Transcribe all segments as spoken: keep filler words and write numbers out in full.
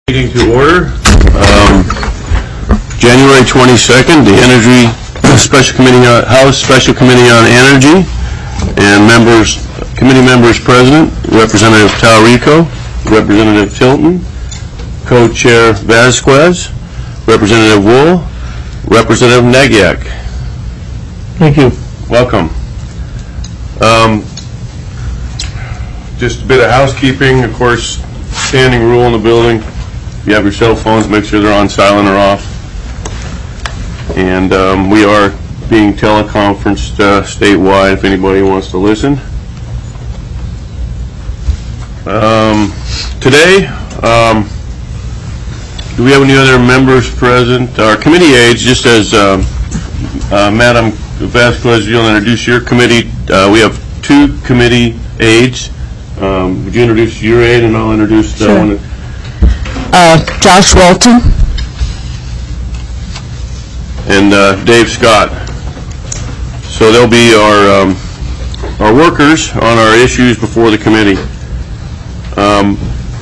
Meeting to order. Um, January twenty-second, the Energy Special Committee on House Special Committee on Energy, and members, committee members present: Representative Talarico, Representative Tilton, Co-Chair Vasquez, Representative Wool, Representative Nagyak. Thank you. Welcome. Um, just a bit of housekeeping, of course. Standing rule in the building. If you have your cell phones, make sure they're on silent or off. And um, we are being teleconferenced uh, statewide if anybody wants to listen. Um, today, um, do we have any other members present? Our committee aides, just as uh, uh, Madam Vasquez, you'll introduce your committee. Uh, we have two committee aides. Um, would you introduce your aide, and I'll introduce the sure. one. Uh, Josh Walton. And uh, Dave Scott. So they'll be our um, our workers on our issues before the committee. Um,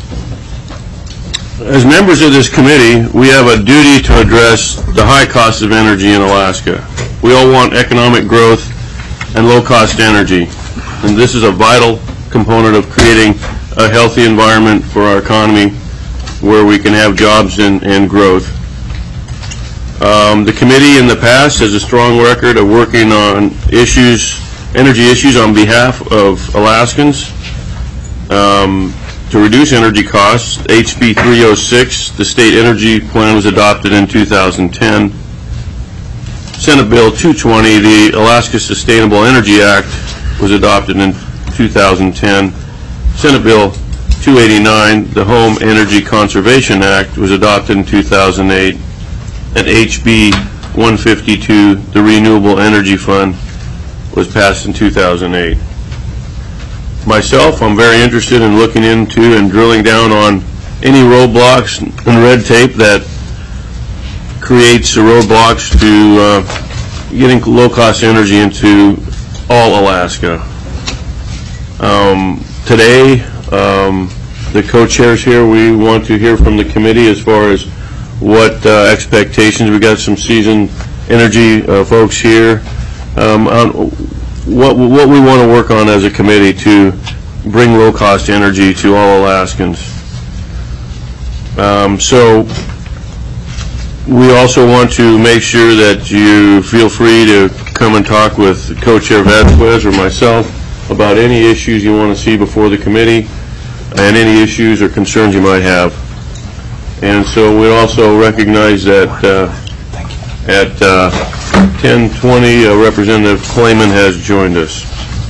as members of this committee, we have a duty to address the high cost of energy in Alaska. We all want economic growth and low-cost energy, and this is a vital component of creating a healthy environment for our economy where we can have jobs and, and growth. Um, the committee in the past has a strong record of working on issues, energy issues on behalf of Alaskans um, to reduce energy costs. H B three oh six, the State Energy Plan, was adopted in two thousand ten. Senate Bill two twenty, the Alaska Sustainable Energy Act, was adopted in two thousand ten. Senate Bill two eighty-nine, the Home Energy Conservation Act, was adopted in two thousand eight. And H B one fifty-two, the Renewable Energy Fund, was passed in two thousand eight. Myself, I'm very interested in looking into and drilling down on any roadblocks and red tape that creates the roadblocks to uh, getting low-cost energy into all Alaska. Um, today, um, the co-chairs here, we want to hear from the committee as far as what uh, expectations. We got some seasoned energy uh, folks here. Um, on what what we want to work on as a committee to bring low-cost energy to all Alaskans. Um, so we also want to make sure that you feel free to come and talk with Co-Chair Vasquez or myself about any issues you want to see before the committee and any issues or concerns you might have. And so we also recognize that uh, at uh, ten twenty, uh, Representative Clayman has joined us.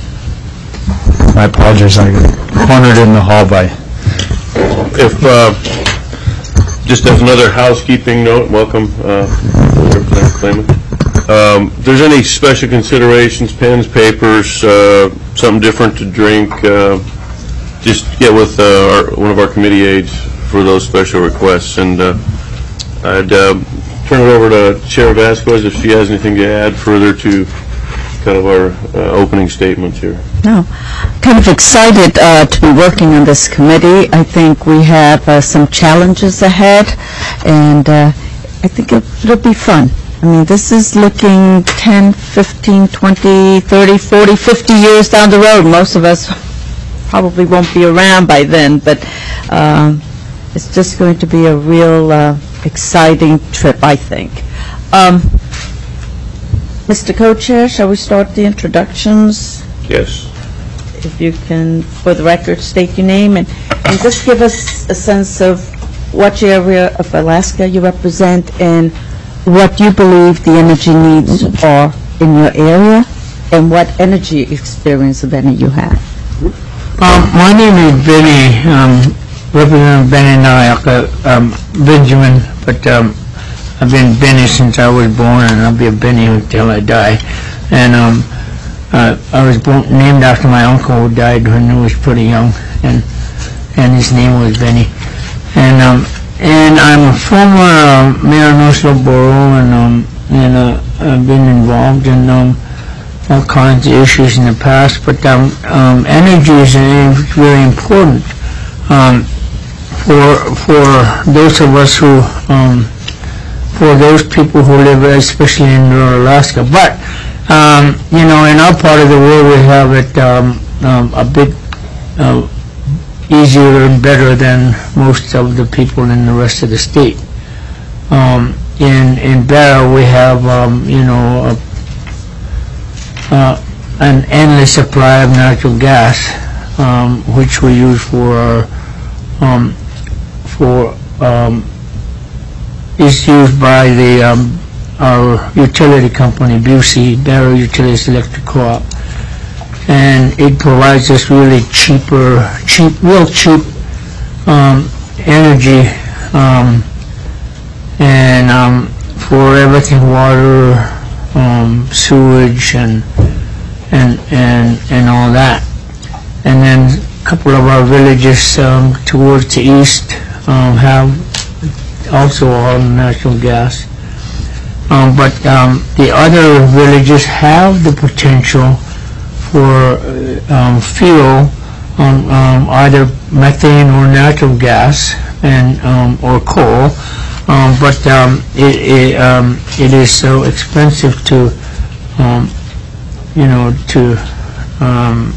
I apologize, I got cornered in the hallway. If, uh, just as another housekeeping note, welcome, uh, Representative Clayman. Um, if there's any special considerations, pens, papers, uh, something different to drink, uh, just get with uh, our, one of our committee aides for those special requests. And uh, I'd uh, turn it over to Chair Vasquez if she has anything to add further to kind of our uh, opening statements here. No, kind of excited uh, to be working on this committee. I think we have uh, some challenges ahead, and uh, I think it, it'll be fun. I mean, this is looking ten, fifteen, twenty, thirty, forty, fifty years down the road. Most of us probably won't be around by then, but um, it's just going to be a real uh, exciting trip, I think. Um, Mister Co-Chair, shall we start the introductions? Yes. If you can, for the record, state your name and, and just give us a sense of what area of Alaska you represent and what you believe the energy needs are in your area and what energy experience, if any, you have. Um, my name is Benny, um, Representative Benny Nayaka, um, Benjamin, but um, I've been Benny since I was born, and I'll be a Benny until I die. And um, uh, I was born, named after my uncle who died when I was pretty young, and and his name was Benny. And um, and I'm a former uh, mayor of Northville Borough, and um, and uh, I've been involved in um, all kinds of issues in the past. But um, um, energy is uh, really important. Um, for for those of us who, um, for those people who live, especially in rural Alaska. But um, you know, in our part of the world, we have it um, um, a bit uh, easier and better than most of the people in the rest of the state. Um, in in Barrow, we have um, you know a, uh, an endless supply of natural gas, um, which we use for um, for um, is used by the um, our utility company, Busey, Barrow Utilities Electric Co-op, and it provides us really cheaper, cheap, real cheap um, energy, um, and um, for everything, water, um, sewage, and and and and all that. And then a couple of our villages um, towards the east um, have also all natural gas. Um, but um, the other villages have the potential for uh, um, fuel, um, um, either methane or natural gas, and um, or coal. Um, but um, it it, um, it is so expensive to, um, you know, to um,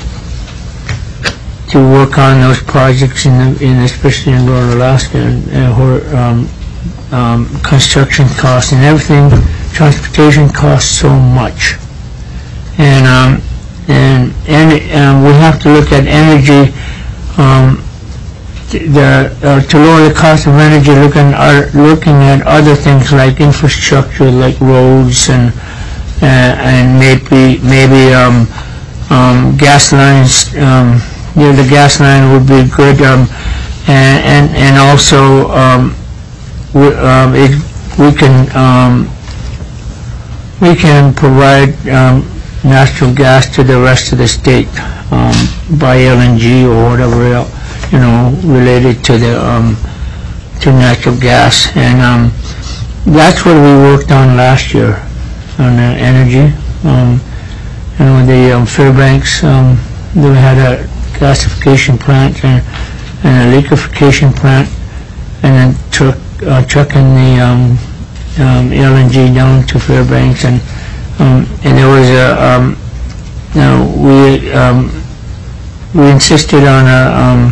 to work on those projects in, the, in especially in rural Alaska, and, and where um, um, construction costs and everything, transportation costs so much, and um, and and um, we have to look at energy. Um, the uh, to lower the cost of energy, looking at looking at other things like infrastructure, like roads and uh, and maybe maybe um, um, gas lines. Um, Yeah, the gas line would be good, um, and, and and also um, we, um, it, we can um, we can provide um, natural gas to the rest of the state um, by L N G or whatever else, you know, related to the um, to natural gas, and um, that's what we worked on last year on uh, energy. Um, you know, the um, Fairbanks, um, they had a gasification plant and, and a liquefaction plant, and then truck, uh, trucking the um, um, L N G down to Fairbanks, and um, and there was a um, you know, we um, we insisted on a um,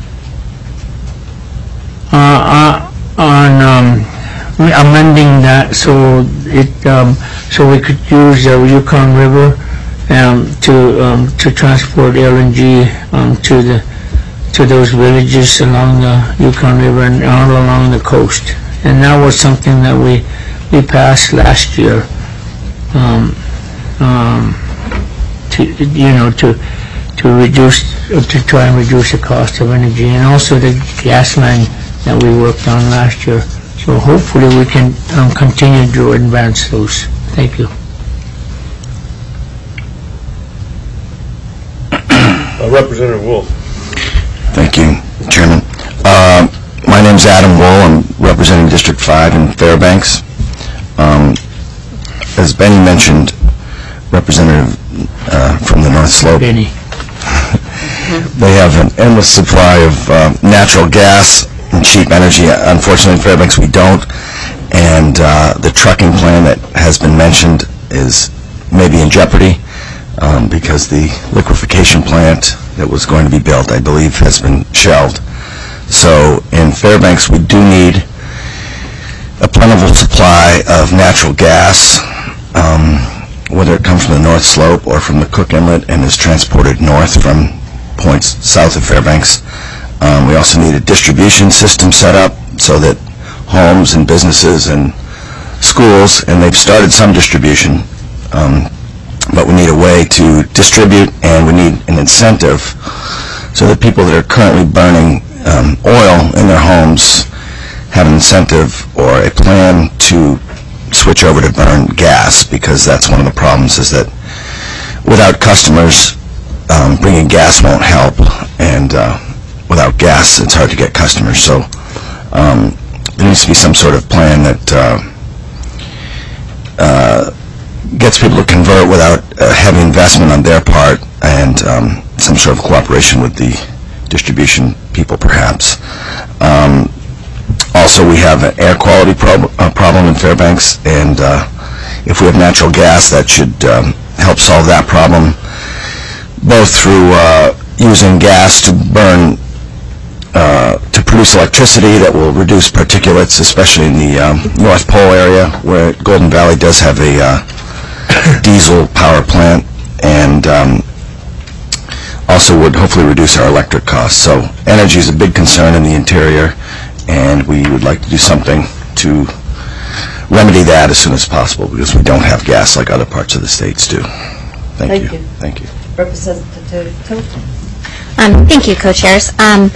uh, uh, on um, amending that so it um, so we could use the Yukon River Um, to um, to transport L N G um, to the to those villages along the Yukon River and all along the coast, and that was something that we we passed last year. Um, um, to you know to to reduce uh, to try and reduce the cost of energy, and also the gas line that we worked on last year. So hopefully we can um, continue to advance those. Thank you. Uh, Representative Wolf. Thank you, Chairman. Uh, my name is Adam Wool. I'm representing District five in Fairbanks. Um, as Benny mentioned, Representative uh, from the North Slope, Benny. they have an endless supply of uh, natural gas and cheap energy. Unfortunately, in Fairbanks, we don't. And uh, the trucking plan that has been mentioned is maybe in jeopardy. Um, because the liquefaction plant that was going to be built, I believe, has been shelved. So in Fairbanks, we do need a plentiful supply of natural gas, um, whether it comes from the North Slope or from the Cook Inlet and is transported north from points south of Fairbanks. Um, we also need a distribution system set up so that homes and businesses and schools, and they've started some distribution, um, but we need a way to distribute, and we need an incentive so that people that are currently burning um, oil in their homes have an incentive or a plan to switch over to burn gas, because that's one of the problems, is that without customers, um, bringing gas won't help, and uh, without gas, it's hard to get customers. So um, there needs to be some sort of plan that uh, uh, gets people to convert without uh, heavy investment on their part, and um, some sort of cooperation with the distribution people, perhaps. Um, Also, we have an air quality prob- uh, problem in Fairbanks, and uh, if we have natural gas, that should um, help solve that problem, both through uh, using gas to burn, uh, to produce electricity that will reduce particulates, especially in the um, North Pole area, where Golden Valley does have a uh, diesel power plant, and um, also would hopefully reduce our electric costs. So energy is a big concern in the interior, and we would like to do something to remedy that as soon as possible, because we don't have gas like other parts of the states do. Thank, Thank you. you. Thank you. Representative Tilton. Um, thank you, co-chairs. Um,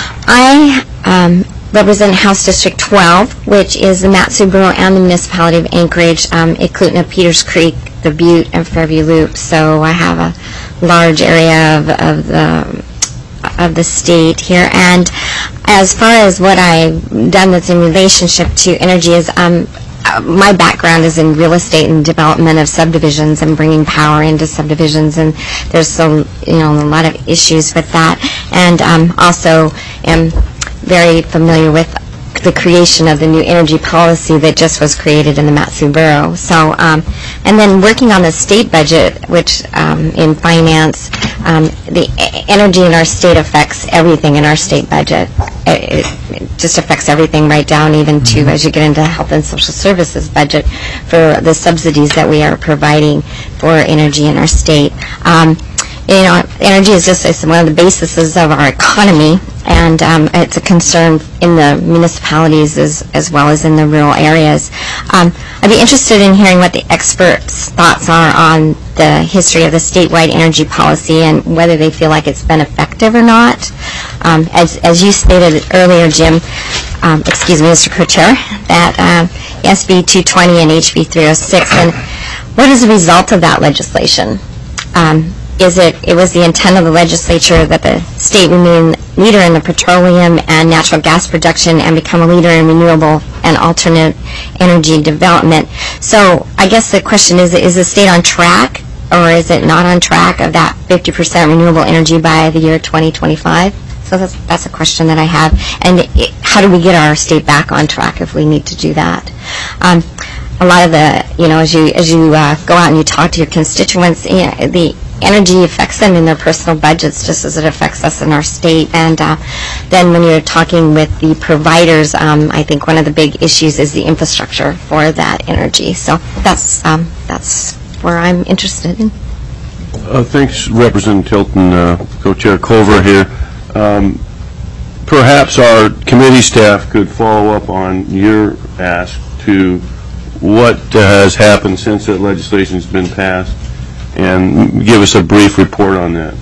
I um, represent House District twelve, which is the Mat-Su Borough and the municipality of Anchorage, um, Eklutna, Peters Creek, the Butte, and Fairview Loop. So I have a large area of, of the of the state here. And as far as what I've done that's in relationship to energy is, um, uh, my background is in real estate and development of subdivisions and bringing power into subdivisions, and there's some, you know, a lot of issues with that. And um, also am very familiar with the creation of the new energy policy that just was created in the Mat-Su Borough. So, um, and then working on the state budget, which um, in finance, um, the e- energy in our state affects everything in our state budget. It, it, it just affects everything right down even to, as you get into health and social services budget, for the subsidies that we are providing for energy in our state. Um, you know, energy is just it's one of the bases of our economy, and um, it's a concern in the municipalities as, as well as in the rural areas. Um, I'd be interested in hearing what the experts' thoughts are on the history of the statewide energy policy and whether they feel like it's been effective or not. Um, as, as you stated earlier, Jim, um, excuse me, Mister Co-Chair, that um, S B two twenty and H B three oh six, and what is the result of that legislation? Um, Is it, it was the intent of the legislature that the state remain leader in the petroleum and natural gas production and become a leader in renewable and alternate energy development. So I guess the question is, is the state on track, or is it not on track of that fifty percent renewable energy by the year twenty twenty-five? So that's, that's a question that I have. And it, how do we get our state back on track if we need to do that? Um, a lot of the, you know, as you, as you uh, go out and you talk to your constituents, you know, the energy affects them in their personal budgets just as it affects us in our state. And uh, then when you're talking with the providers, um, I think one of the big issues is the infrastructure for that energy. So that's um, that's where I'm interested in. Uh, thanks, Representative Tilton. Uh, Co-Chair Culver here. Um, perhaps our committee staff could follow up on your ask to what uh, has happened since that legislation has been passed, and give us a brief report on that.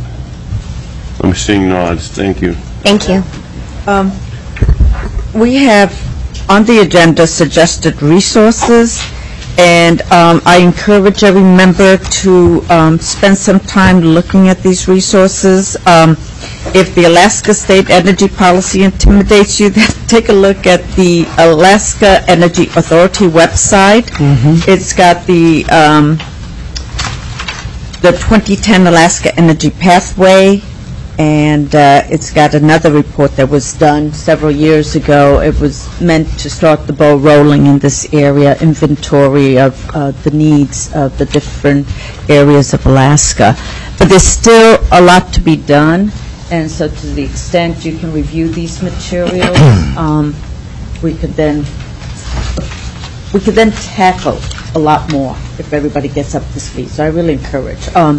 I'm seeing nods. Thank you. Thank you. Um, we have on the agenda suggested resources, and um, I encourage every member to um, spend some time looking at these resources. Um, if the Alaska State Energy Policy intimidates you, then take a look at the Alaska Energy Authority website. Mm-hmm. It's got the um, the twenty ten Alaska Energy Pathway, and uh, it's got another report that was done several years ago. It was meant to start the ball rolling in this area, inventory of uh, the needs of the different areas of Alaska. But there's still a lot to be done, and so to the extent you can review these materials, um, we could then we could then tackle a lot more if everybody gets up to speed. So I really encourage. Um,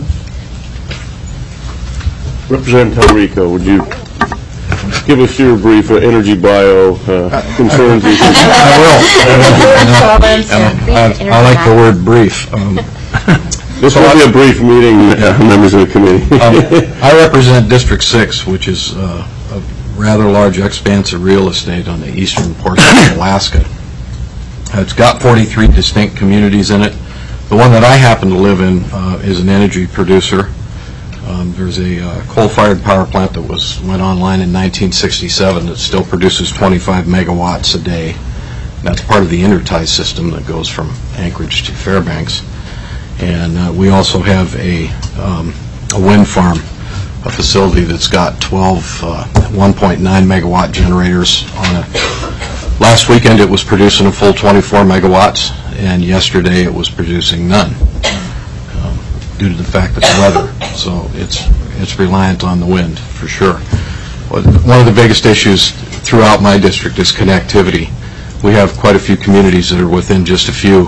Representative Talrico, would you give us your brief uh, energy bio uh, concerns? I will. I, I like the word brief. Um, This will be a brief meeting, uh, members of the committee. um, I represent District six, which is uh, a rather large expanse of real estate on the eastern portion of Alaska. It's got forty-three distinct communities in it. The one that I happen to live in uh, is an energy producer. Um, there's a uh, coal-fired power plant that was went online in nineteen sixty-seven that still produces twenty-five megawatts a day. That's part of the intertie system that goes from Anchorage to Fairbanks. And uh, we also have a, um, a wind farm a facility that's got twelve uh, one point nine megawatt generators on it. Last weekend it was producing a full twenty-four megawatts, and yesterday it was producing none um, due to the fact that the weather. So it's it's reliant on the wind for sure. One of the biggest issues throughout my district is connectivity. We have quite a few communities that are within just a few,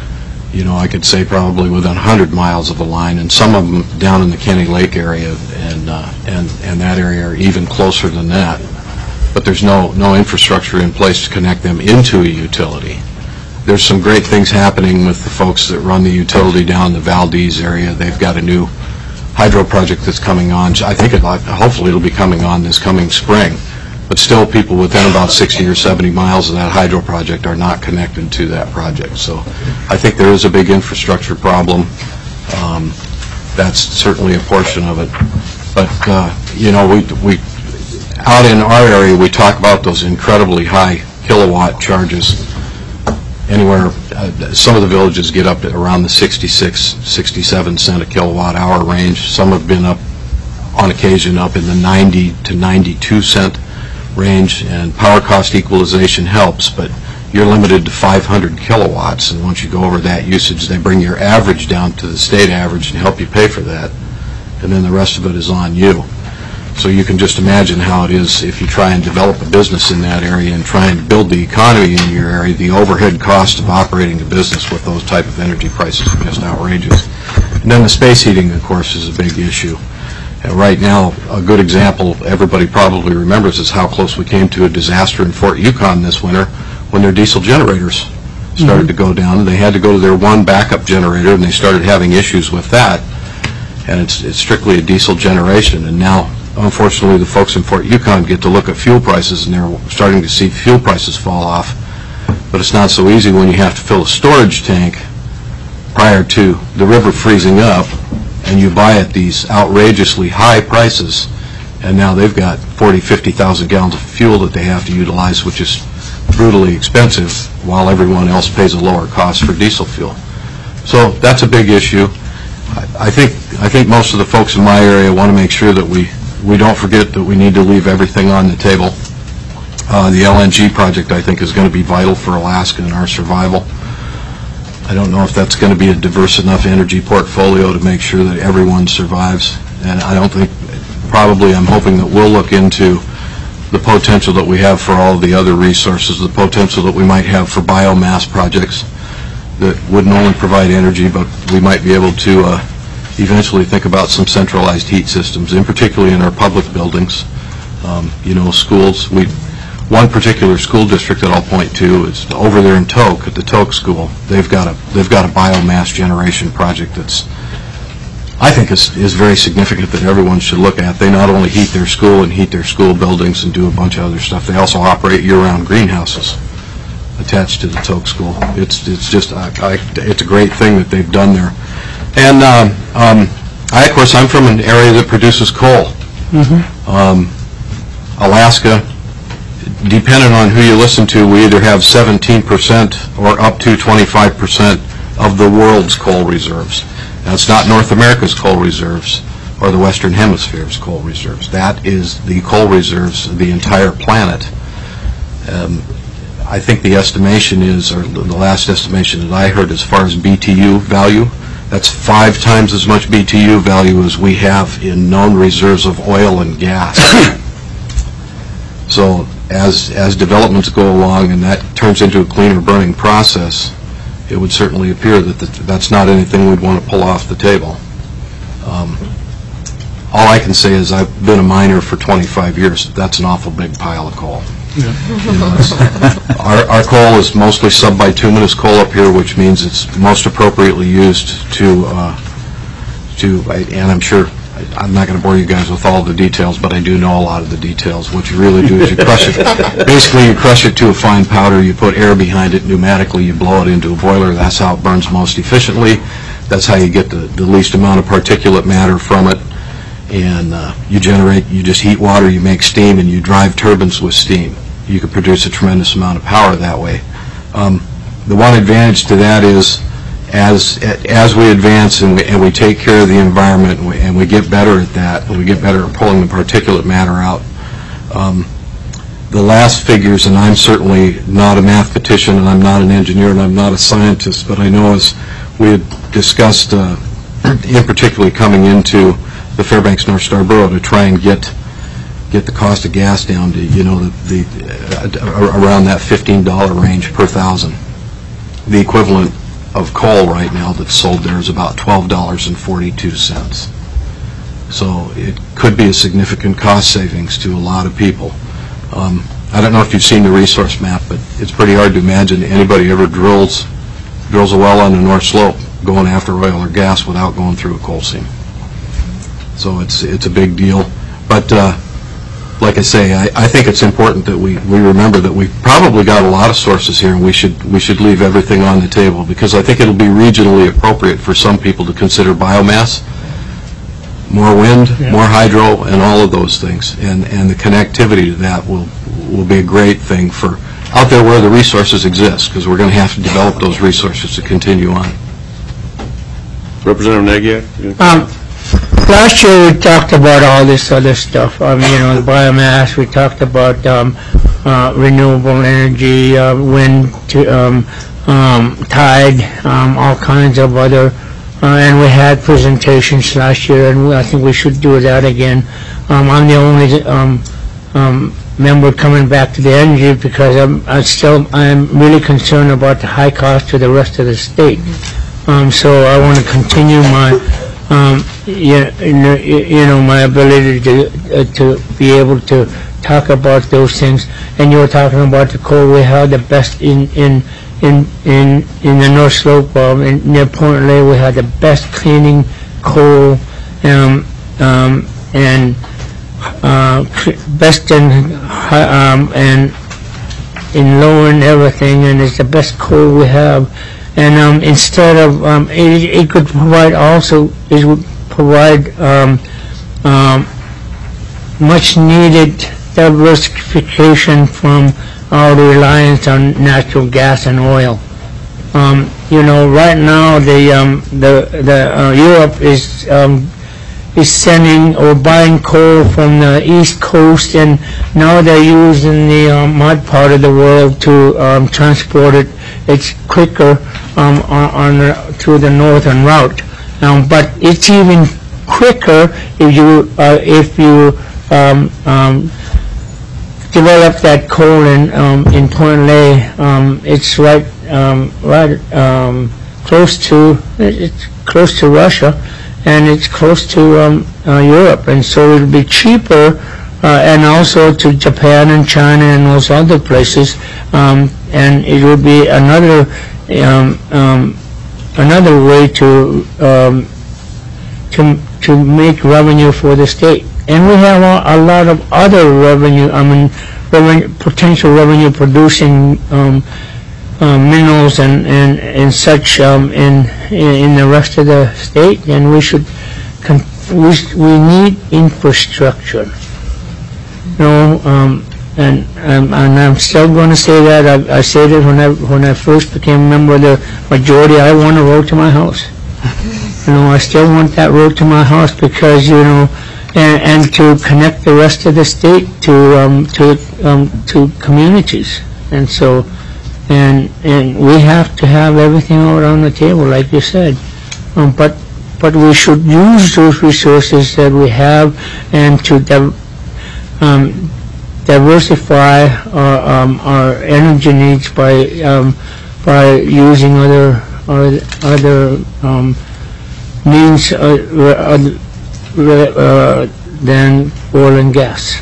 you know, I could say probably within one hundred miles of a line, and some of them down in the Kenny Lake area and uh, and and that area are even closer than that. But there's no no infrastructure in place to connect them into a utility. There's some great things happening with the folks that run the utility down in the Valdez area. They've got a new hydro project that's coming on. I think it, hopefully it'll be coming on this coming spring. But still, people within about sixty or seventy miles of that hydro project are not connected to that project. So I think there is a big infrastructure problem. Um, that's certainly a portion of it. But, uh, you know, we, we out in our area, we talk about those incredibly high kilowatt charges. Anywhere, uh, some of the villages get up at around the sixty-six, sixty-seven cent a kilowatt hour range. Some have been up, on occasion, up in the ninety to ninety-two cent range, and power cost equalization helps, but you're limited to five hundred kilowatts, and once you go over that usage, they bring your average down to the state average and help you pay for that, and then the rest of it is on you. So you can just imagine how it is if you try and develop a business in that area and try and build the economy in your area. The overhead cost of operating a business with those type of energy prices are just outrageous. And then the space heating, of course, is a big issue. And right now, a good example everybody probably remembers is how close we came to a disaster in Fort Yukon this winter when their diesel generators started mm-hmm. to go down. They had to go to their one backup generator, and they started having issues with that. And it's, it's strictly a diesel generation. And now, unfortunately, the folks in Fort Yukon get to look at fuel prices, and they're starting to see fuel prices fall off. But it's not so easy when you have to fill a storage tank prior to the river freezing up, and you buy at these outrageously high prices, and now they've got forty, fifty thousand gallons of fuel that they have to utilize, which is brutally expensive, while everyone else pays a lower cost for diesel fuel. So that's a big issue. I, I think I think most of the folks in my area want to make sure that we, we don't forget that we need to leave everything on the table. Uh, the L N G project, I think, is going to be vital for Alaska and our survival. I don't know if that's going to be a diverse enough energy portfolio to make sure that everyone survives. And I don't think, probably I'm hoping that we'll look into the potential that we have for all of the other resources, the potential that we might have for biomass projects that wouldn't only provide energy, but we might be able to uh, eventually think about some centralized heat systems, in particularly in our public buildings. Um, you know, schools, we One particular school district that I'll point to is over there in Tok, at the Tok School. They've got a they've got a biomass generation project that's, I think, is is very significant that everyone should look at. They not only heat their school and heat their school buildings and do a bunch of other stuff, they also operate year-round greenhouses attached to the Tok School. It's it's just I, I, it's a great thing that they've done there. And um, um, I, of course, I'm from an area that produces coal. Mm-hmm. um, Alaska, depending on who you listen to, we either have seventeen percent or up to twenty-five percent of the world's coal reserves. That's not North America's coal reserves or the Western Hemisphere's coal reserves. That is the coal reserves of the entire planet. Um, I think the estimation is, or the last estimation that I heard as far as B T U value, that's five times as much B T U value as we have in known reserves of oil and gas. So as as developments go along and that turns into a cleaner burning process, it would certainly appear that the, that's not anything we'd want to pull off the table. Um, all I can say is I've been a miner for twenty-five years. That's an awful big pile of coal. Yeah. You know, our, our coal is mostly subbituminous coal up here, which means it's most appropriately used to, uh, to and I'm sure I'm not going to bore you guys with all the details, but I do know a lot of the details. What you really do is you crush it. Basically, you crush it to a fine powder. You put air behind it pneumatically. You blow it into a boiler. That's how it burns most efficiently. That's how you get the, the least amount of particulate matter from it. And uh, you generate, you just heat water, you make steam, and you drive turbines with steam. You can produce a tremendous amount of power that way. Um, the one advantage to that is as as we advance and we, and we take care of the environment and we, and we get better at that, and we get better at pulling the particulate matter out. Um, the last figures, and I'm certainly not a mathematician and I'm not an engineer and I'm not a scientist, but I know as we had discussed, uh, in particularly coming into the Fairbanks North Star Borough to try and get get the cost of gas down to, you know, the, the uh, around that fifteen dollar range per thousand. The equivalent of coal right now that's sold there is about twelve dollars and forty-two cents. So it could be a significant cost savings to a lot of people. Um, I don't know if you've seen the resource map, but it's pretty hard to imagine anybody ever drills drills a well on the North Slope going after oil or gas without going through a coal seam. So it's it's a big deal. But uh, like I say, I, I think it's important that we, we remember that we've probably got a lot of sources here, and we should we should leave everything on the table, because I think it'll be regionally appropriate for some people to consider biomass, more wind, yeah. more hydro, and all of those things. And and the connectivity to that will will be a great thing for out there where the resources exist, because we're going to have to develop those resources to continue on. Representative Nagiak? Um, last year we talked about all this other stuff. Um, you know, the biomass. We talked about um, uh, renewable energy, uh, wind, to, um, um, tide, um, all kinds of other. Uh, and we had presentations last year, and we, I think we should do that again. Um, I'm the only um, um, member coming back to the energy because I'm, I'm still I'm really concerned about the high cost to the rest of the state. Um, so I want to continue my um, you, know, you know my ability to uh, to be able to talk about those things. And you were talking about the coal. We have the best in in. In, in in the North Slope, um, in, near Point Lay, we had the best cleaning coal, um, um, and uh, best in um, and in lowering everything, and it's the best coal we have. And um, instead of um, it, it could provide also it would provide um, um, much needed diversification from our reliance on natural gas and oil. Um, you know, right now the um, the the uh, Europe is um, is sending or buying coal from the East Coast, and now they're using the um, mud part of the world to um, transport it. It's quicker um, on, on the, through the northern route, um, but it's even quicker if you uh, if you um, um, develop that coal in um, in Point Lay. Um, it's right um, right um, close to it's close to Russia, and it's close to um, uh, Europe, and so it'll be cheaper, uh, and also to Japan and China and those other places, um, and it will be another um, um, another way to um, to to make revenue for the state. And we have a, a lot of other revenue, I mean, revenue, potential revenue producing um, uh, minerals and, and, and such um, in, in the rest of the state, and we should, con we, we need infrastructure. You know, um, and, um, and I'm still going to say that. I, I said it when I, when I first became a member of the majority. I want a road to my house. You know, I still want that road to my house because, you know, And, and to connect the rest of the state to um, to um, to communities, and so and and we have to have everything out on the table, like you said. Um, but but we should use those resources that we have, and to div um, diversify our um, our energy needs by um, by using other other, other um, means. Uh, uh, Uh, than oil and gas.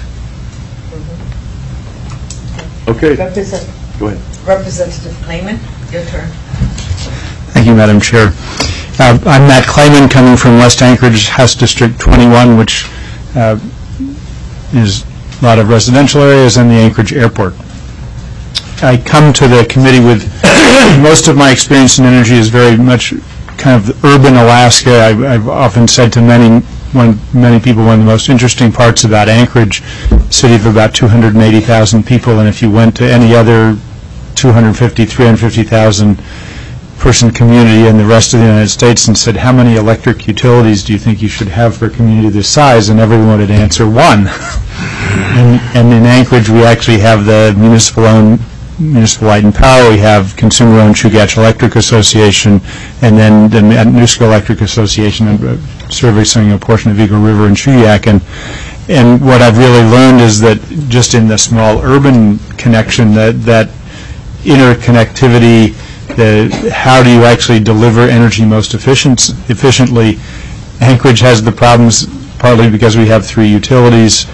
Okay. Represent Go ahead. Representative Clayman, your turn. Thank you, Madam Chair. Uh, I'm Matt Clayman, coming from West Anchorage, House District twenty-one, which uh, is a lot of residential areas and the Anchorage Airport. I come to the committee with most of my experience in energy is very much kind of urban Alaska. I, I've often said to many One, many people, one of the most interesting parts about Anchorage, city of about two hundred eighty thousand people, and if you went to any other two hundred fifty, three hundred fifty thousand person community in the rest of the United States and said, how many electric utilities do you think you should have for a community this size? And everyone would answer one. and, and in Anchorage, we actually have the municipal-owned Municipal Light and Power, we have consumer-owned Chugach Electric Association, and then the Matanuska Electric Association, uh, servicing a portion of Eagle River and Chugach. And and what I've really learned is that just in the small urban connection, that that interconnectivity, the how do you actually deliver energy most efficient, efficiently? Anchorage has the problems partly because we have three utilities,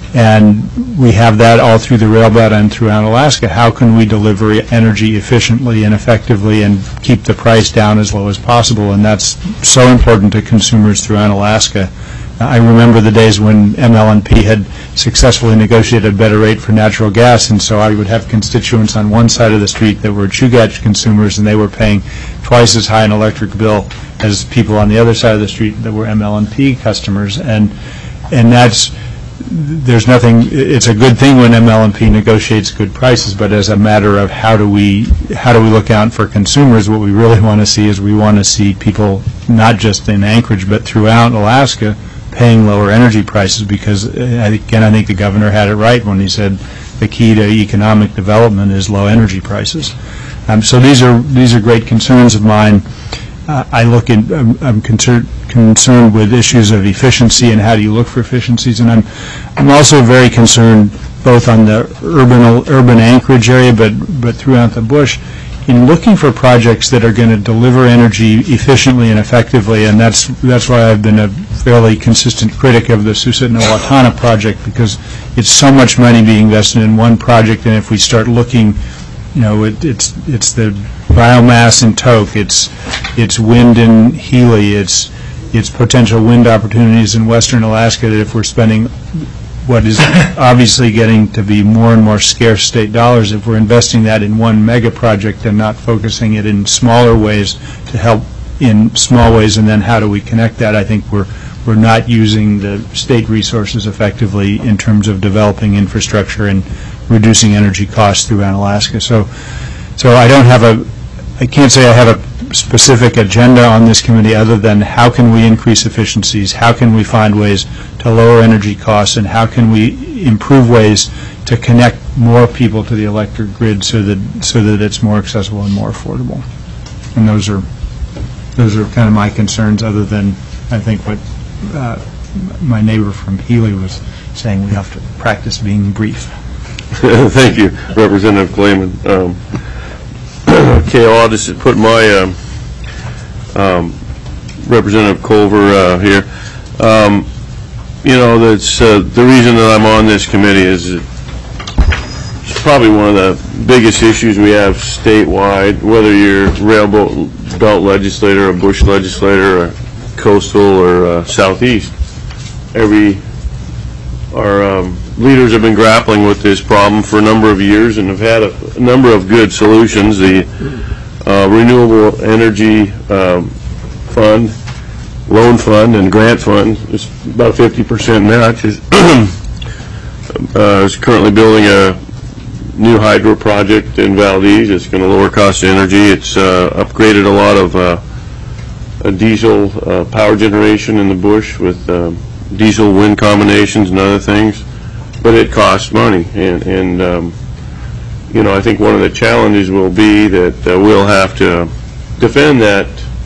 and we have that all through the rail bed and throughout Alaska. How can we deliver energy efficiently and effectively and keep the price down as low as possible? And that's so important to consumers throughout Alaska. I remember the days when M L N P had successfully negotiated a better rate for natural gas, and so I would have constituents on one side of the street that were Chugach consumers, and they were paying twice as high an electric bill as people on the other side of the street that were M L N P customers. And and that's, there's nothing, it's a good thing when M L N P negotiates good prices, but as a matter of how do we how do we look out for consumers, what we really want to see is we want to see people, not just in Anchorage, but throughout Alaska, paying lower energy prices, because, again, I think the governor had it right when he said the key to economic development is low energy prices. Um, so these are these are great concerns of mine. Uh, I look at, I'm, I'm concerned concerned with issues of efficiency and how do you look for efficiencies, and I'm I'm also very concerned both on the urban urban Anchorage area, but but throughout the bush, in looking for projects that are going to deliver energy efficiently and effectively, and that's that's why I've been a fairly consistent critic of the Susitna-Owatonna project, because it's so much money being invested in one project, and if we start looking, you know, it, it's it's the biomass in Tok, it's it's wind in Healy, it's it's potential wind opportunities in western Alaska, that if we're spending what is obviously getting to be more and more scarce state dollars, if we're investing that in one mega project and not focusing it in smaller ways to help in small ways, and then how do we connect that, I think we're we're not using the state resources effectively in terms of developing infrastructure and reducing energy costs throughout Alaska. So, so I don't have a, I can't say I have a specific agenda on this committee other than how can we increase efficiencies, how can we find ways to lower energy costs, and how can we improve ways to connect more people to the electric grid so that so that it's more accessible and more affordable. And those are those are kind of my concerns, other than I think what uh, my neighbor from Healy was saying, we have to practice being brief. Thank you, Representative Clayman. Um, okay, I'll just put my um, um, Representative Culver uh, here. Um, you know, that's uh, the reason that I'm on this committee is that it's probably one of the biggest issues we have statewide, whether you're railroad belt legislator, a bush legislator, or coastal or uh, southeast. Every our um, leaders have been grappling with this problem for a number of years and have had a, a number of good solutions. The uh, Renewable Energy um, Fund, Loan Fund, and Grant Fund is about a fifty percent match. Is, uh, is currently building a new hydro project in Valdez. It's going to lower cost of energy. It's uh, upgraded a lot of uh, a diesel uh, power generation in the bush with uh, diesel wind combinations and other things, but it costs money, and, and um, you know, I think one of the challenges will be that uh, we'll have to defend that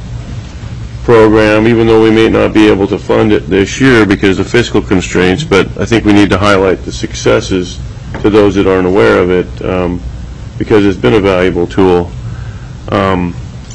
program, even though we may not be able to fund it this year because of fiscal constraints, but I think we need to highlight the successes to those that aren't aware of it, um, because it's been a valuable tool. Um,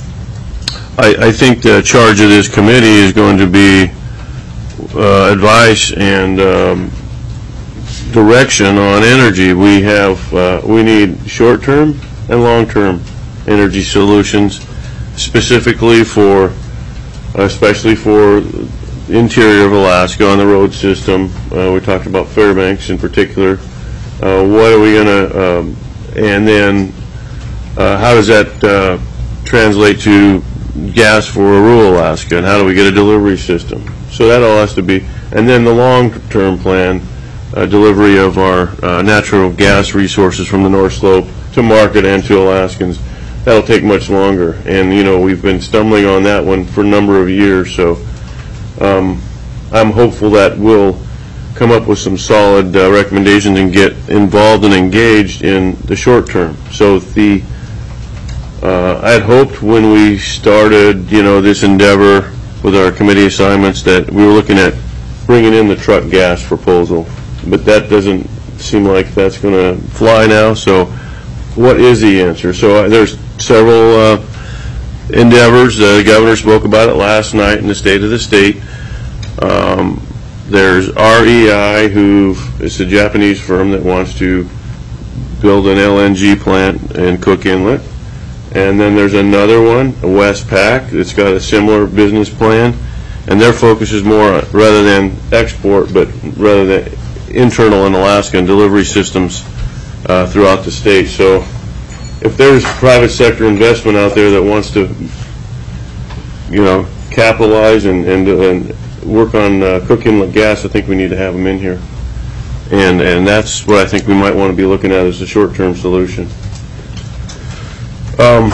I, I think the charge of this committee is going to be uh, advice and um, direction on energy. We have, uh, we need short-term and long-term energy solutions, specifically for, especially for the interior of Alaska on the road system. Uh, we talked about Fairbanks in particular. Uh, what are we going to, um, and then uh, how does that uh, translate to gas for rural Alaska, and how do we get a delivery system? So that all has to be, and then the long-term plan, uh, delivery of our uh, natural gas resources from the North Slope to market and to Alaskans. that'll take much longer. And, you know, we've been stumbling on that one for a number of years, so um, I'm hopeful that we'll come up with some solid uh, recommendations and get involved and engaged in the short term. So the uh, I had hoped when we started, you know, this endeavor with our committee assignments that we were looking at bringing in the truck gas proposal, but that doesn't seem like that's going to fly now. So what is the answer? So uh, there's several uh, endeavors. Uh, the governor spoke about it last night in the State of the State. Um, there's R E I, who is a Japanese firm that wants to build an L N G plant in Cook Inlet. And then there's another one, Westpac, that's got a similar business plan. And their focus is more on, rather than export, but rather than internal in Alaska and delivery systems uh, throughout the state. So if there's private sector investment out there that wants to, you know, capitalize and, and, and work on uh, Cook Inlet gas, I think we need to have them in here. And, and that's what I think we might want to be looking at as a short-term solution. Um,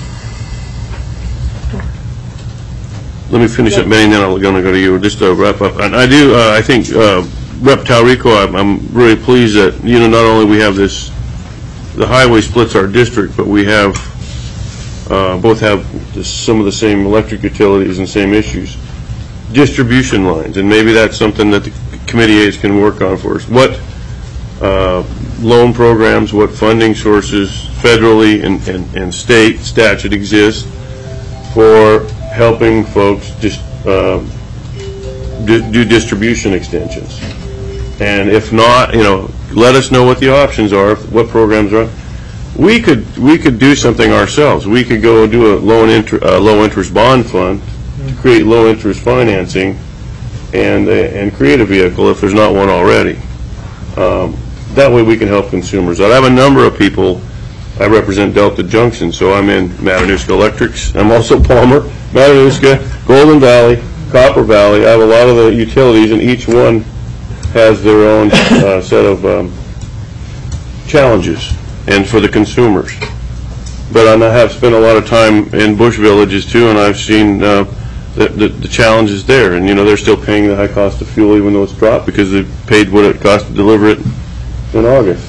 let me finish up, Benny, then I'm going to go to you, just to wrap up. And I do, uh, I think, uh, Rep Talrico, I'm, I'm really pleased that, you know, not only we have this, the highway splits our district, but we have, uh, both have this, some of the same electric utilities and same issues. Distribution lines, and maybe that's something that the committee aides can work on for us. What uh, loan programs, what funding sources federally and, and, and state statute exist for helping folks just uh, do, do distribution extensions? And if not, you know, let us know what the options are, what programs are. We could we could do something ourselves. We could go and do a low inter, uh, low interest bond fund to create low interest financing, and uh, and create a vehicle if there's not one already. Um, that way we can help consumers. I have a number of people. I represent Delta Junction, so I'm in Matanuska Electrics. I'm also Palmer, Matanuska, Golden Valley, Copper Valley. I have a lot of the utilities, and each one has their own uh, set of um, challenges, and for the consumers. But I have spent a lot of time in bush villages too, and I've seen uh, the, the, the challenges there. And you know, they're still paying the high cost of fuel even though it's dropped because they paid what it cost to deliver it in August.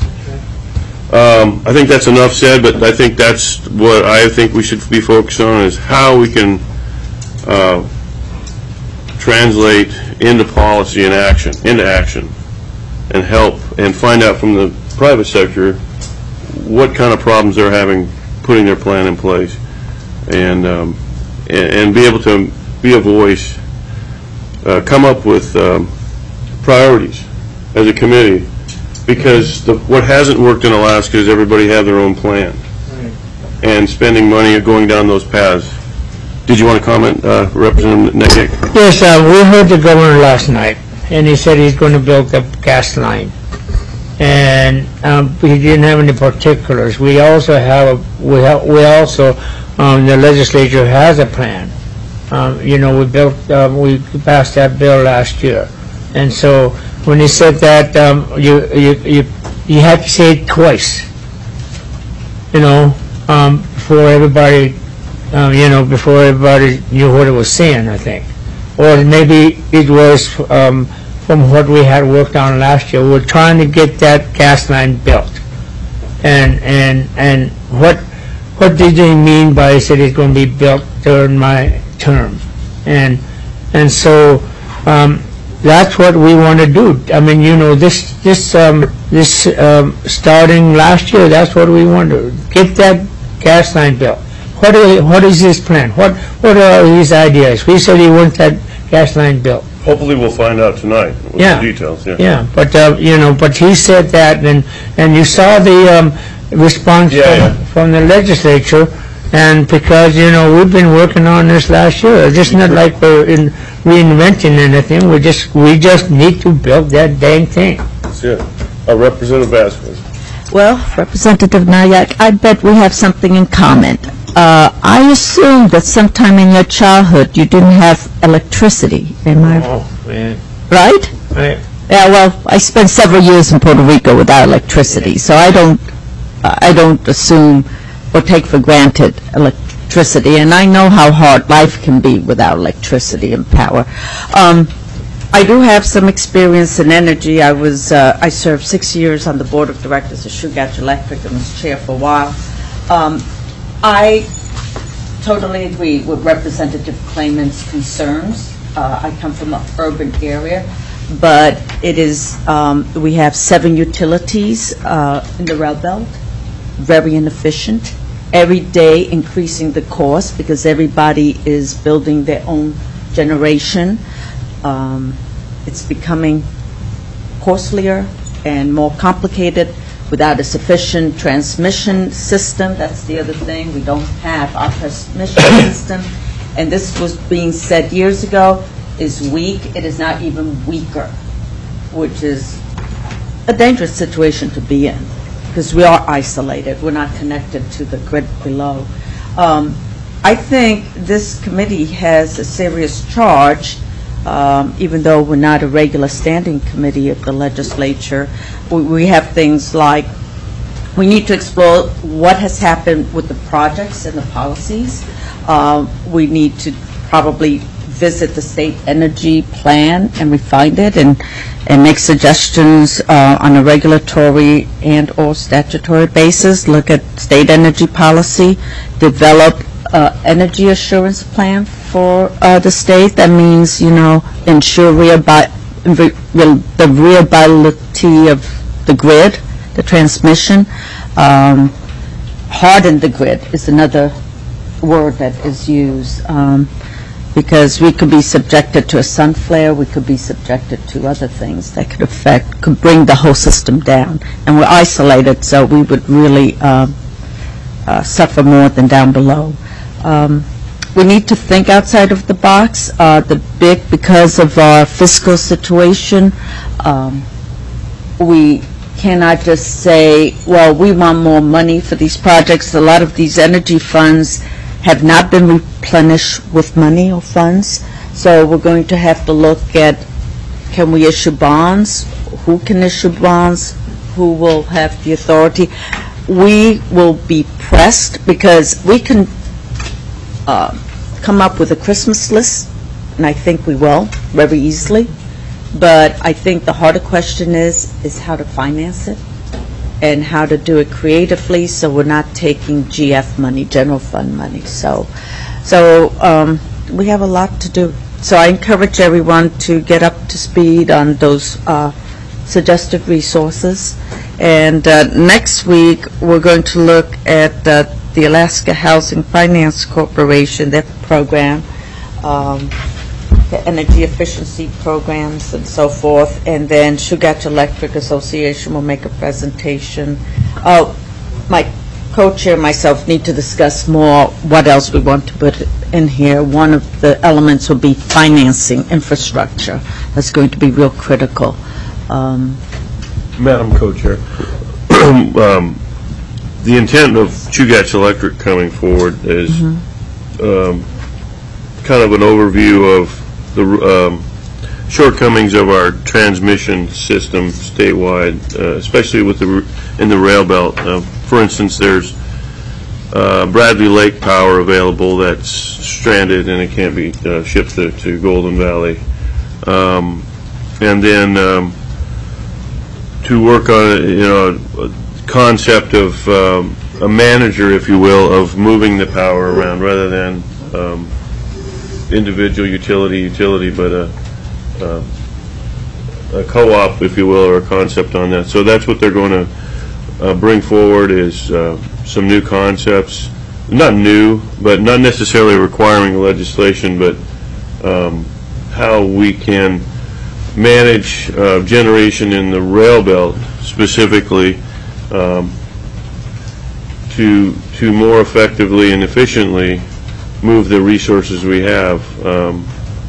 Um, I think that's enough said, but I think that's what I think we should be focused on, is how we can uh, translate into policy and action, into action, and help and find out from the private sector what kind of problems they're having putting their plan in place, and um, and, and be able to be a voice, uh, come up with um, priorities as a committee, because the, what hasn't worked in Alaska is everybody have their own plan, and spending money going down those paths. Did you want to comment, uh, Representative Negek? Yes, uh, we heard the governor last night, and he said he's going to build a gas line. And um, he didn't have any particulars. We also have, a, we have, we also, um, the legislature has a plan. Um, you know, we built, um, we passed that bill last year, and so when he said that, um, you, you, you, you had to say it twice. You know, um, before everybody, um, you know, before everybody knew what it was saying, I think, or maybe it was. Um, From what we had worked on last year, we're trying to get that gas line built, and and and what what did they mean by it said it's going to be built during my term, and and so um, that's what we want to do. I mean, you know, this this um, this um, starting last year, that's what we want to get that gas line built. What are, what is his plan? What what are his ideas? We said he wants that gas line built. Hopefully we'll find out tonight with Yeah. the details. Yeah. Yeah, but, uh, you know, but he said that, and, and you saw the um, response Yeah, from, yeah. from the legislature, and because, you know, we've been working on this last year. It's just not like we're in reinventing anything. We just, we just need to build that dang thing. That's it. Uh, Representative Vasquez. Well, Representative Nayak, I bet we have something in common. Uh, I assume that sometime in your childhood you didn't have electricity. Am I Oh, man. right? Right. Yeah. Well, I spent several years in Puerto Rico without electricity, so I don't, I don't assume or take for granted electricity, and I know how hard life can be without electricity and power. Um, I do have some experience in energy. I was, uh, I served six years on the board of directors of Shugat Electric and was chair for a while. Um, I totally agree with Representative Clayman's concerns. Uh, I come from an urban area, but it is, um, we have seven utilities uh, in the rail belt, very inefficient, every day increasing the cost because everybody is building their own generation. Um, it's becoming costlier and more complicated without a sufficient transmission system. That's the other thing. We don't have our transmission system. And this was being said years ago, is weak. It is not even weaker, which is a dangerous situation to be in because we are isolated. We're not connected to the grid below. Um, I think this committee has a serious charge. Um, even though we're not a regular standing committee of the legislature, we, we have things like we need to explore what has happened with the projects and the policies. Um, we need to probably visit the state energy plan and refine it and, and make suggestions uh, on a regulatory and or statutory basis, look at state energy policy, develop Uh, energy assurance plan for uh, the state. That means, you know, ensure reabi- re- re- the reliability of the grid, the transmission. Um, harden the grid is another word that is used um, because we could be subjected to a sun flare, we could be subjected to other things that could affect, could bring the whole system down. And we're isolated, so we would really um, uh, suffer more than down below. Um, we need to think outside of the box. Uh, the big, because of our fiscal situation, um, we cannot just say, well, we want more money for these projects. A lot of these energy funds have not been replenished with money or funds. So we're going to have to look at, can we issue bonds? Who can issue bonds? Who will have the authority? We will be pressed because we can Uh, come up with a Christmas list, and I think we will very easily. But I think the harder question is, is how to finance it and how to do it creatively so we're not taking G F money, general fund money. So, so um, we have a lot to do. So I encourage everyone to get up to speed on those uh, suggested resources. And uh, next week, we're going to look at uh, the Alaska Housing Finance Corporation, their program, um, the energy efficiency programs and so forth, and then Shugat Electric Association will make a presentation. Oh, my co-chair and myself need to discuss more what else we want to put in here. One of the elements will be financing infrastructure. That's going to be real critical. Um, Madam Co-Chair, um, the intent of Chugach Electric coming forward is mm-hmm. um, kind of an overview of the um, shortcomings of our transmission system statewide, uh, especially with the in the rail belt. Uh, for instance, there's uh, Bradley Lake power available that's stranded and it can't be uh, shipped to, to Golden Valley, um, and then um, to work on you know. A, concept of um, a manager, if you will, of moving the power around rather than um, individual utility utility, but a, a, a co-op, if you will, or a concept on that. So that's what they're going to uh, bring forward is uh, some new concepts, not new, but not necessarily requiring legislation, but um, how we can manage uh, generation in the rail belt specifically. Um, to to more effectively and efficiently move the resources we have. Um,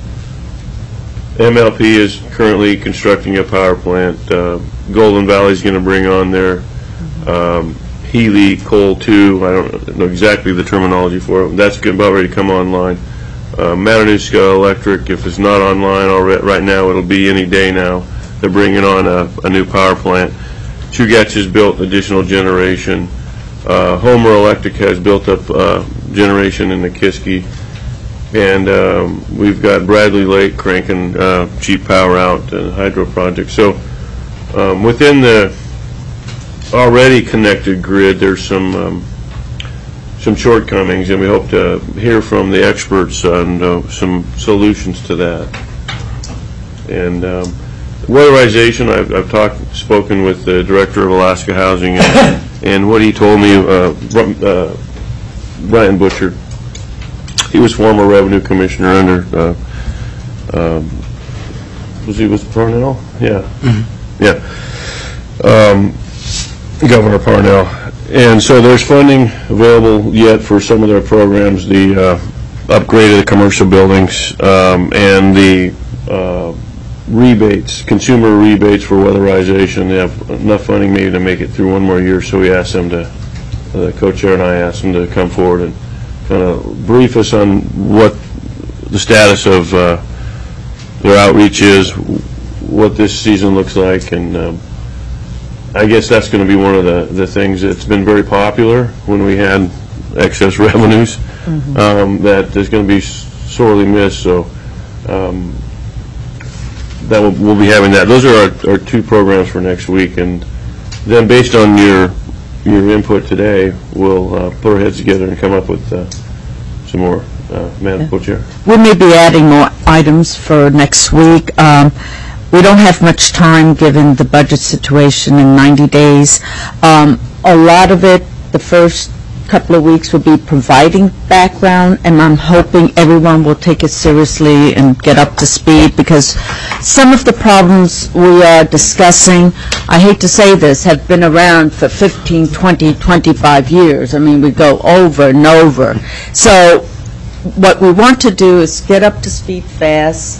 M L P is currently constructing a power plant. Uh, Golden Valley is going to bring on their um, Healy Coal two. I don't know exactly the terminology for it. That's about ready to come online. Uh, Matanuska Electric, if it's not online already right now, it'll be any day now. They're bringing on a, a new power plant. Chugach has built additional generation. Uh, Homer Electric has built up uh, generation in the Kiski, and um, we've got Bradley Lake cranking uh, cheap power out and hydro projects. So um, within the already connected grid, there's some um, some shortcomings, and we hope to hear from the experts on uh, some solutions to that. And um, weatherization, I've, I've talked, spoken with the director of Alaska Housing, and, and what he told me, uh, uh, Brian Butcher, he was former revenue commissioner under, uh, um, was he with Parnell? Yeah, mm-hmm. yeah, um, Governor Parnell. And so there's funding available yet for some of their programs, the uh, upgrade of the commercial buildings, um, and the uh, rebates, consumer rebates for weatherization. They have enough funding maybe to make it through one more year, so we asked them to, the co-chair and I asked them to come forward and kind of brief us on what the status of uh, their outreach is, what this season looks like, and um, I guess that's going to be one of the, the things that's been very popular when we had excess revenues, mm-hmm. um, that is going to be sorely missed. So um, that we'll, we'll be having that. Those are our, our two programs for next week, and then based on your your input today, we'll uh, put our heads together and come up with uh, some more. Uh, Madam Co-Chair. We may be adding more items for next week. Um, We don't have much time given the budget situation in ninety days. Um, a lot of it, the first couple of weeks will be providing background, and I'm hoping everyone will take it seriously and get up to speed, because some of the problems we are discussing, I hate to say this, have been around for fifteen, twenty, twenty-five years. I mean, we go over and over. So what we want to do is get up to speed fast,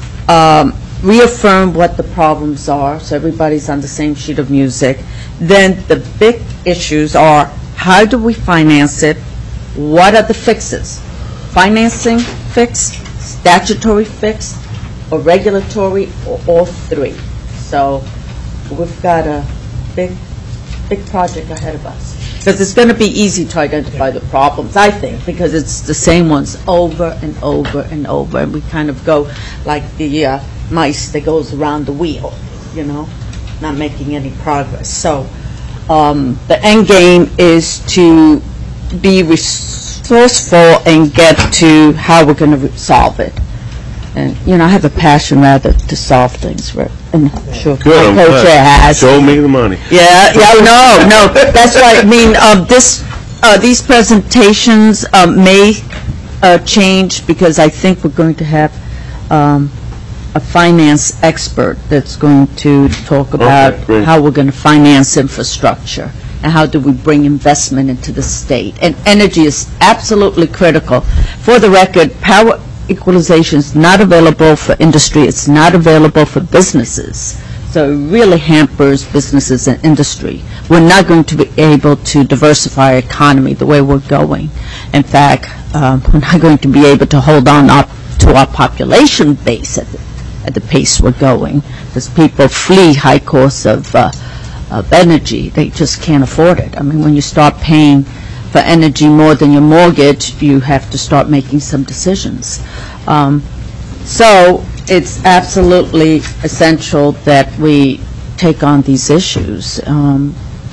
um, reaffirm what the problems are, so everybody's on the same sheet of music. Then the big issues are, how do we finance it? What are the fixes? Financing fix, statutory fix, or regulatory, or all three? So we've got a big, big project ahead of us. Because it's going to be easy to identify the problems, I think, because it's the same ones over and over and over, and we kind of go like the uh, mice that goes around the wheel, you know, not making any progress. So um, the end game is to be resourceful and get to how we're going to solve it. And, you know, I have a passion, rather, to solve things, right? And I'm sure Good, my I'm co-chair has. Show me the money. Yeah, yeah, no, no, that's why, I mean, um, this, uh, these presentations um, may uh, change, because I think we're going to have um, a finance expert that's going to talk about great. how we're going to finance infrastructure and how do we bring investment into the state. And energy is absolutely critical. For the record, power equalization is not available for industry. It's not available for businesses. So it really hampers businesses and industry. We're not going to be able to diversify our economy the way we're going. In fact, um, we're not going to be able to hold on up to our population base at the, at the pace we're going, because people flee high costs of, uh, of energy. They just can't afford it. I mean, when you start paying for energy more than your mortgage, you have to start making some decisions. Um, so it's absolutely essential that we take on these issues. Um,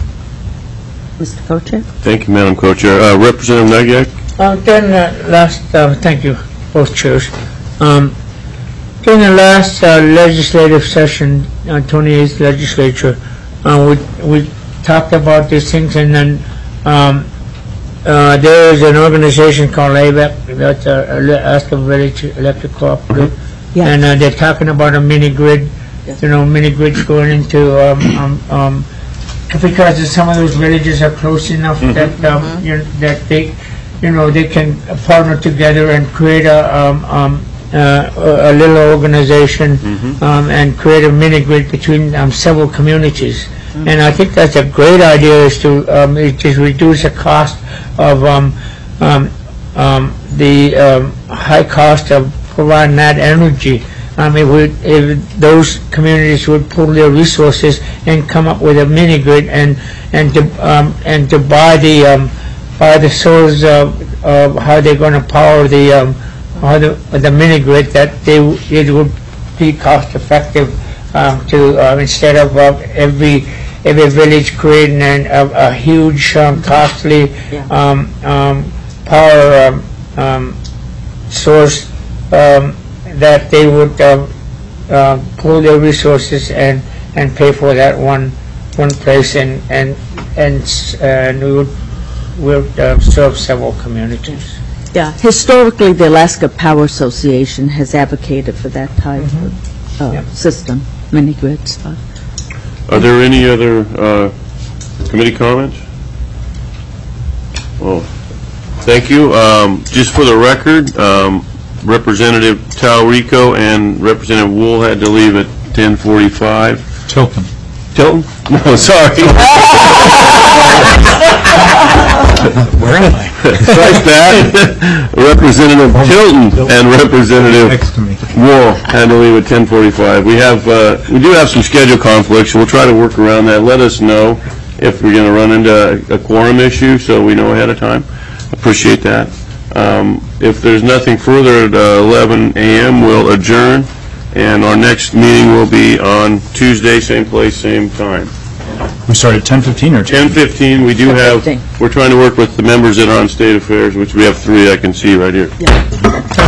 Mister Co-Chair? Thank you, Madam Co-Chair. Uh, Representative Nagyak? Uh, during the last, uh, thank you, both chairs. Um, during the last uh, legislative session, uh, twenty-eighth legislature, uh, we, we talked about these things, and then um, Uh, there is an organization called A B E C, that's uh, Alaska Village Electric Cooperative, Yes. and uh, they're talking about a mini grid, Yes. you know, mini grids going into, um, um, um, because some of those villages are close enough that, um, you know, that they, you know, they can partner together and create a, um, um, uh, a a little organization, um, and create a mini grid between um, several communities. And I think that's a great idea, is to um, is to reduce the cost of um, um, um, the um, high cost of providing that energy um, if we, if those communities would pool their resources and come up with a mini grid and, and to, um, and to buy the, um, buy the source of, of how they're gonna power the, um, how the, the mini grid, that they, it would be cost effective, um, to, uh, instead of, uh, every, every village creating an, a, a huge, um, costly, um, um, power, um, um, source, um, that they would, um, uh, pool their resources and, and pay for that one, one place, and, and, and, s- and we would, would, uh, serve several communities. Yeah, historically, the Alaska Power Association has advocated for that type of uh, Yep. system, mini grids. uh, Are there any other uh, committee comments? Oh, thank you. Um, Just for the record, um, Representative Talrico and Representative Wool had to leave at ten forty-five. Tilton. Tilton? No, sorry. Where am I? Strike that. Representative Tilton and Representative Next to me. Wool had to leave at ten forty-five. We have, uh, we do have some schedule conflicts, and we'll try to work around that. Let us know if we're going to run into a quorum issue, so we know ahead of time. Appreciate that. Um, If there's nothing further at uh, eleven a.m., we'll adjourn, and our next meeting will be on Tuesday, same place, same time. We start at ten fifteen or ten fifteen, we do have, ten fifteen. we're trying to work with the members that are on State Affairs, which we have three I can see right here.